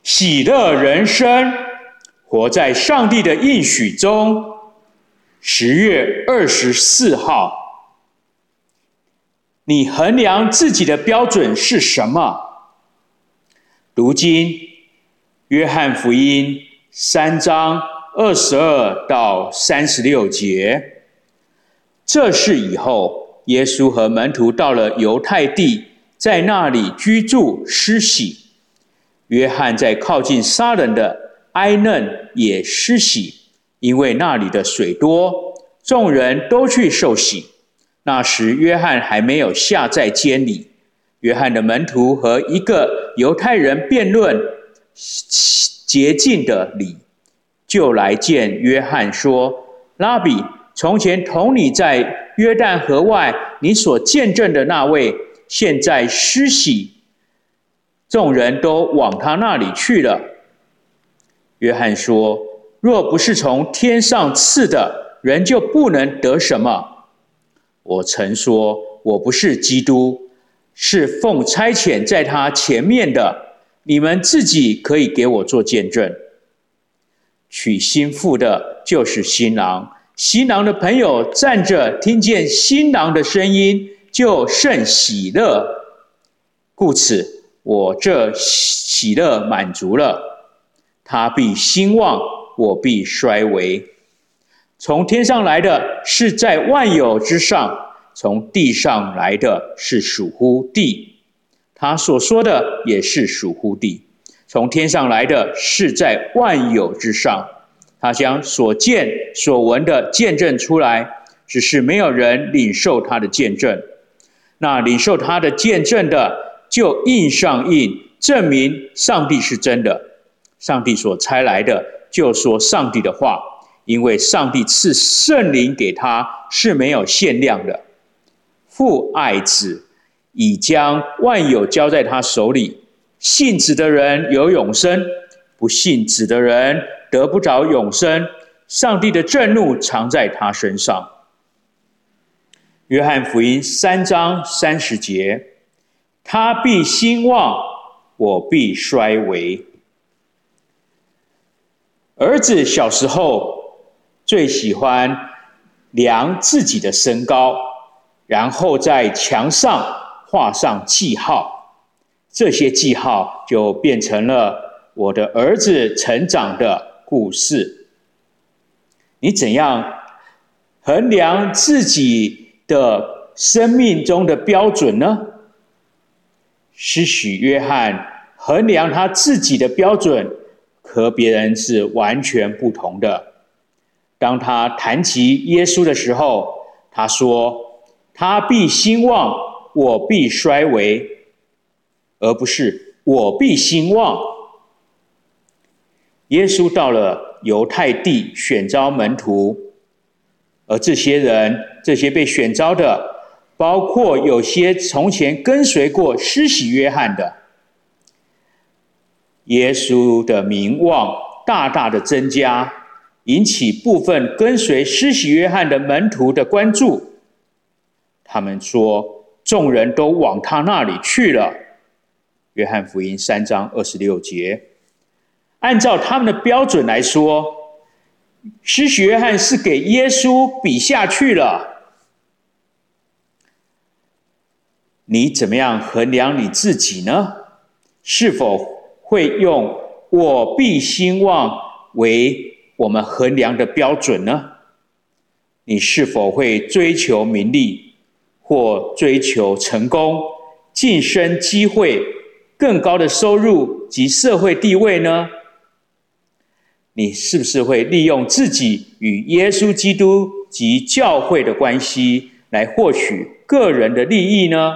喜乐人生，活在上帝的应许中。10月24号，你衡量自己的标准是什么？读经，约翰福音3章22到36节。这事以后，耶稣和门徒到了犹太地，在那里居住施洗。约翰在靠近撒冷的埃嫩也施洗，因为那里的水多，众人都去受洗。那时约翰还没有下在监里。约翰的门徒和一个犹太人辩论洁净的理，就来见约翰说：拉比，从前同你在约旦河外你所见证的那位，现在施洗，众人都往他那里去了。约翰说：若不是从天上赐的，人就不能得什么。我曾说我不是基督，是奉差遣在他前面的，你们自己可以给我做见证。娶新妇的就是新郎，新郎的朋友站着，听见新郎的声音，就甚喜乐。故此我这喜乐满足了。他必兴旺，我必衰微。从天上来的是在万有之上，从地上来的是属乎地。他所说的也是属乎地。从天上来的是在万有之上，他将所见所闻的见证出来，只是没有人领受他的见证。那领受他的见证的，就印上印，证明上帝是真的。上帝所差来的，就说上帝的话，因为上帝赐圣灵给他是没有限量的。父爱子，已将万有交在他手里。信子的人有永生，不信子的人得不着永生。上帝的震怒常在他身上。约翰福音3章30节，他必兴旺，我必衰微。儿子小时候最喜欢量自己的身高，然后在墙上画上记号，这些记号就变成了我的儿子成长的故事。你怎样衡量自己的生命中的标准呢？施洗约翰衡量他自己的标准和别人是完全不同的。当他谈及耶稣的时候，他说：他必兴旺，我必衰微，而不是我必兴旺。耶稣到了犹太地，选召门徒，而这些人，这些被选召的，包括有些从前跟随过施洗约翰的。耶稣的名望大大的增加，引起部分跟随施洗约翰的门徒的关注。他们说，众人都往他那里去了。约翰福音3章26节。按照他们的标准来说，施洗约翰是给耶稣比下去了。你怎么样衡量你自己呢？是否会用我必兴旺为我们衡量的标准呢？你是否会追求名利，或追求成功、晋升机会、更高的收入及社会地位呢？你是不是会利用自己与耶稣基督及教会的关系来获取个人的利益呢？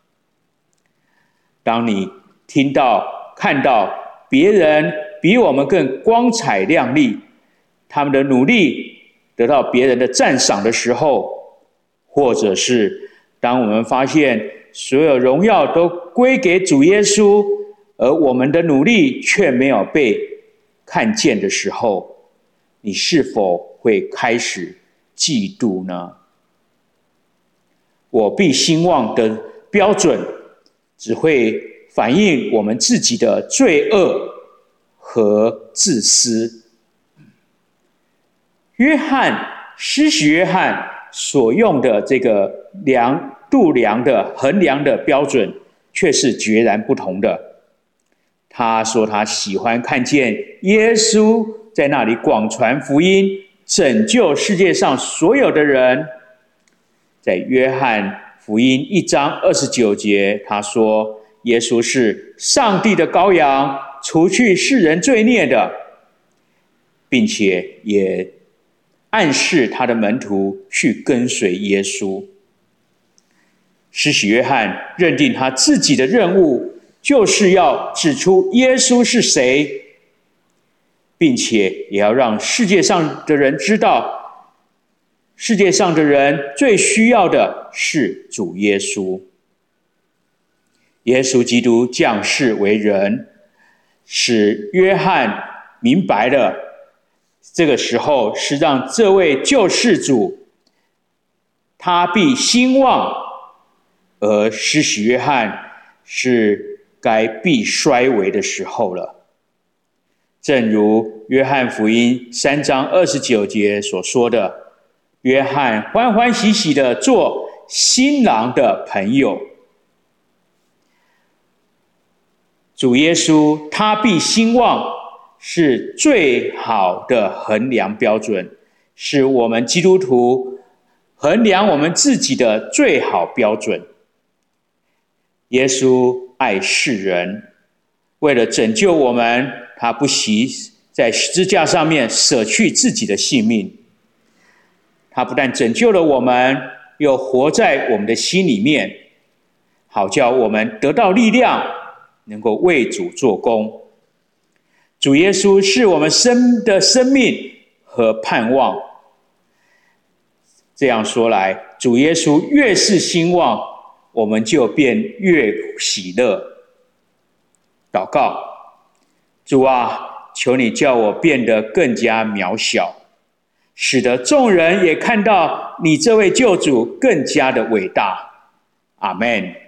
当你听到、看到别人比我们更光彩亮丽，他们的努力得到别人的赞赏的时候，或者是当我们发现所有荣耀都归给主耶稣，而我们的努力却没有被看见的时候，你是否会开始嫉妒呢？我必兴旺的标准只会反映我们自己的罪恶和自私。施洗约翰所用的这个度量的衡量的标准却是截然不同的。他说他喜欢看见耶稣在那里广传福音，拯救世界上所有的人。在约翰福音1章29节，他说耶稣是上帝的羔羊，除去世人罪孽的，并且也暗示他的门徒去跟随耶稣。施洗约翰认定他自己的任务就是要指出耶稣是谁，并且也要让世界上的人知道，世界上的人最需要的是主耶稣。耶稣基督降世为人，使约翰明白了，这个时候是让这位救世主他必兴旺，而施洗约翰是该必衰微的时候了。正如约翰福音3章29节所说的，约翰欢欢喜喜的做新郎的朋友。主耶稣他必兴旺是最好的衡量标准，是我们基督徒衡量我们自己的最好标准。耶稣爱世人，为了拯救我们，他不惜在十字架上面舍去自己的性命。他不但拯救了我们，又活在我们的心里面，好叫我们得到力量，能够为主做工。主耶稣是我们的生命和盼望。这样说来，主耶稣越是兴旺，我们就变越喜乐。祷告，主啊，求你叫我变得更加渺小，使得众人也看到你这位救主更加的伟大。阿们。